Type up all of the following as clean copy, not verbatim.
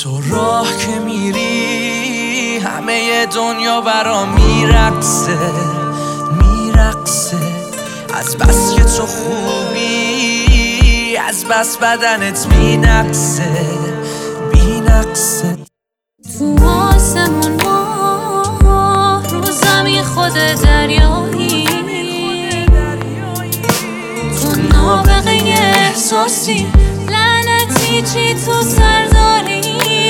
تو راه که میری همه دنیا برام میرقصه از بس که تو خوبی، از بس بدنت بینقصه تو آسمون ماه، رو زمین خود دریایی، تو نابغه احساسی، لعنتی چی تو سرداری.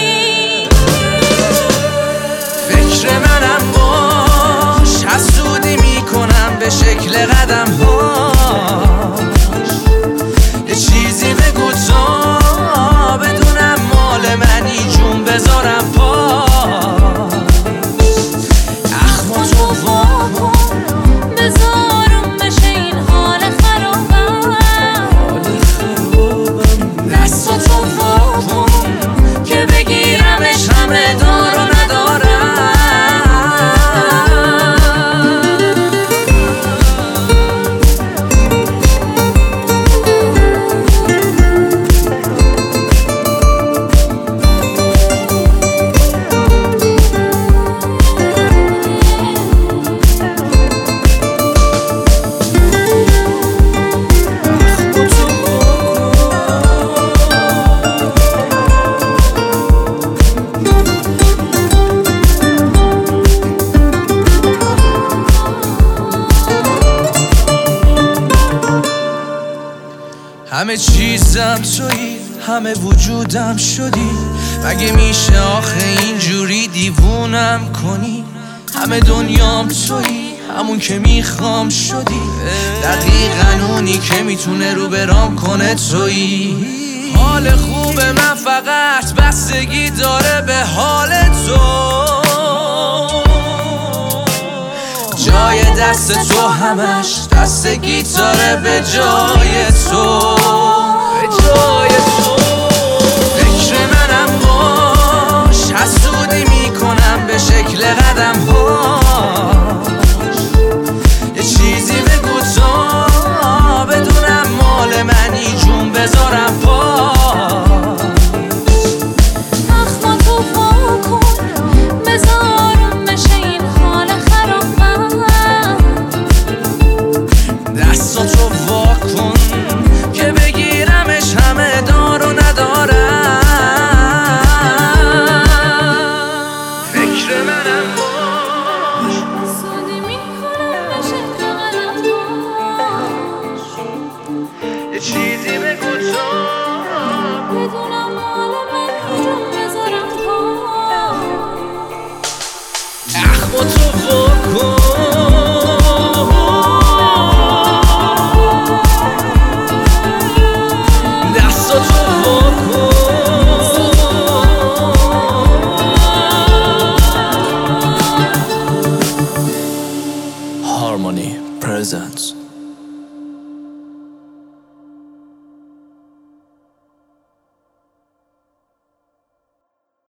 فکر منم باش، حسودی میکنم به شکل قدم هاش. یه چیزی بگو تا بدونم مال منی، جون بذارم پاش. اخما تو واکن، بذارم بشه این حال خرابم. دستاتو واکن که بگیرمش، همه دار و ندارم. همه چیزم تویی، همه وجودم شدی. مگه میشه آخه اینجوری دیوونم کنی؟ همه دنیام تویی، همون که میخوام شدی. دقیقاً اونی که میتونه رو برام کنه تویی. حال خوب من فقط بستگی داره به حال تو. جای دست تو همش دست گیتاره به جای تو. فکر منم باش، حسودی میکنم به شکل قدم هاش. یه چیزی بگو تا بدونم مال منی، جون بذارم پاش. اخما تو واکن، بذارم بشه این حال خرابم. دستاتو واکن که بگیرمش، همه دار و ندارم. فکر منم باش، حسودی میکنم به شکل قدم هاش. یه چیزی بگو تا بدونم مال من، جون بذارم پاش. اخما تو واکن، دستاتو واکن. Harmony presents